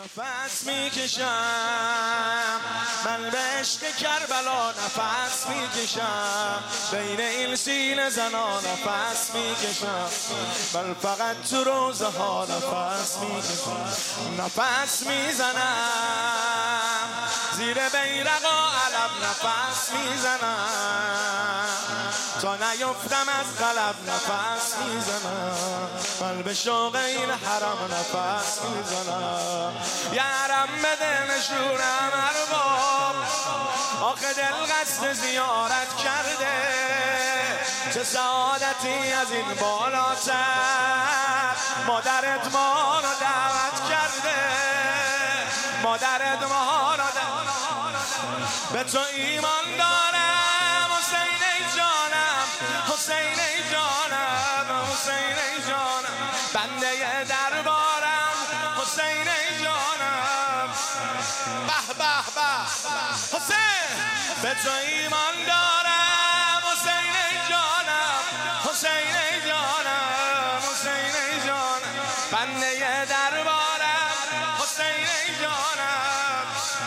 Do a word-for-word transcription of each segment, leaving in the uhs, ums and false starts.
نفس میکشم من به عشق کربلا، نفس میکشم بین این سینه زنا، نفس میکشم من فقط تو روزه ها، نفس میکشم نفس میزنم زیر بیرق و علم، نفس میزنم تا نیفتم از قلب، نفس میزنم من به شوق این حرم، نفس میزنم یارم بده نشونم ارباب، آخه دل قصد زیارت کرده، چه سعادتی از این بالاتر، مادرت ما رو دعوت کرده، مادرت ما رو دعوت به تو ایمان دارم، حسین ای جانم، حسین ای جانم، حسین ای جانم بنده دربارم، حسین ای جانم به به به حسین به تو ایمان دارم، حسین ای جانم، حسین ای جانم، حسین ای جانم بنده دربارم، حسین ای جانم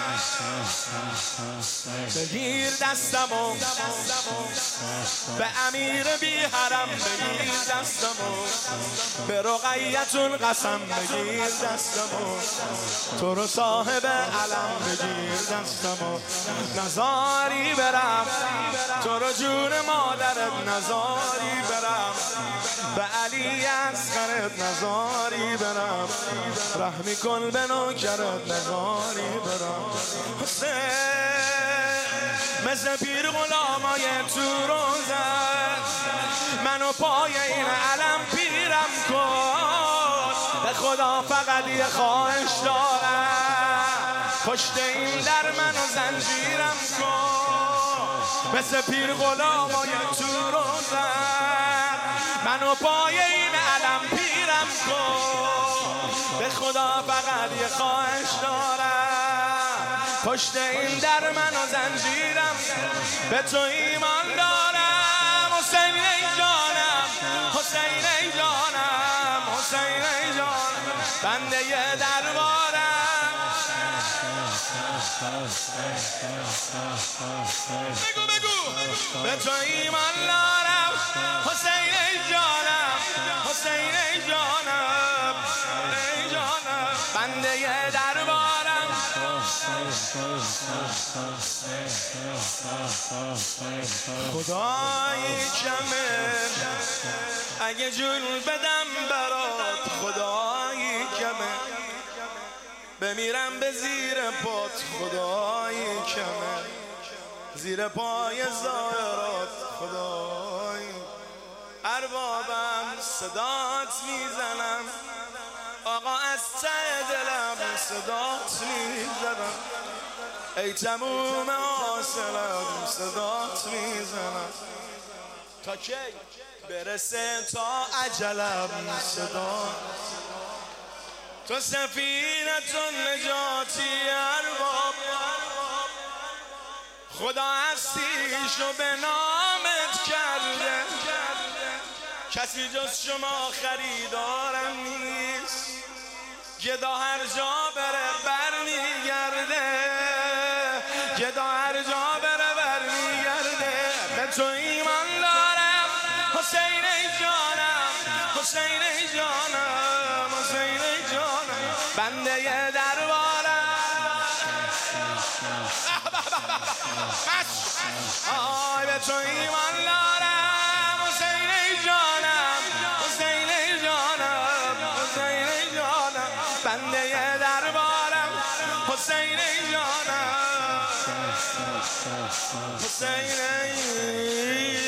بگیر دستمو به امیر بی حرم، بگیر دستمو به رقیتون قسم، بگیر دستمو تو رو صاحب علم، بگیر دستمو نزاری برم تو رو جون مادرت، نزاری برم به علی اصغرت، نزاری برم رحمی کن به نوکرت، نزاری برم حسین مثل پیر غلامای تو روزن منو پای این علم پیرم کن، به خدا فقط یه خواهش دارم، پشت این در منو زنجیرم کن، مثل پیر غلامای تو روزن منو پای این علم پیرم کن، به خدا فقط یه خواهش دارم، پشت این در منو زنجیرم به تو ایمان دارم، حسین ای جانم، حسین ای جانم، حسین ای جانم بنده دربارم، بگو بگو به تو ایمان دارم، حسین ای جانم، حسین ای جانم، ای جانم بنده دربارم، خدایی کمه اگه جون بدم برات، خدایی کمه بمیرم به زیر پات، خدایی کمه زیر پای زائرات، خدایی اربابم صدات میزنم، آقا از ته دلم صدات میزنم، ای تموم حاصلم صدات میزنم، تا کی برسه تا اجلم صدا، تو سفینت نجاتی ارباب، خدا هستیشو به نامت کرده، کسی جز شما خریدارم نیست، گدا هر جا بره برمیگرده، گدا هر جا بره برمیگرده، به تو ایمان دارم، حسین ای جانم، حسین ای جانم، حسین ای جانم بنده دربارم، آی به تو ایمان دارم، حسین ای جانم، حسین ای جانم، حسین ای جانم بنده دربارم، حسین ای جانم، حسین ای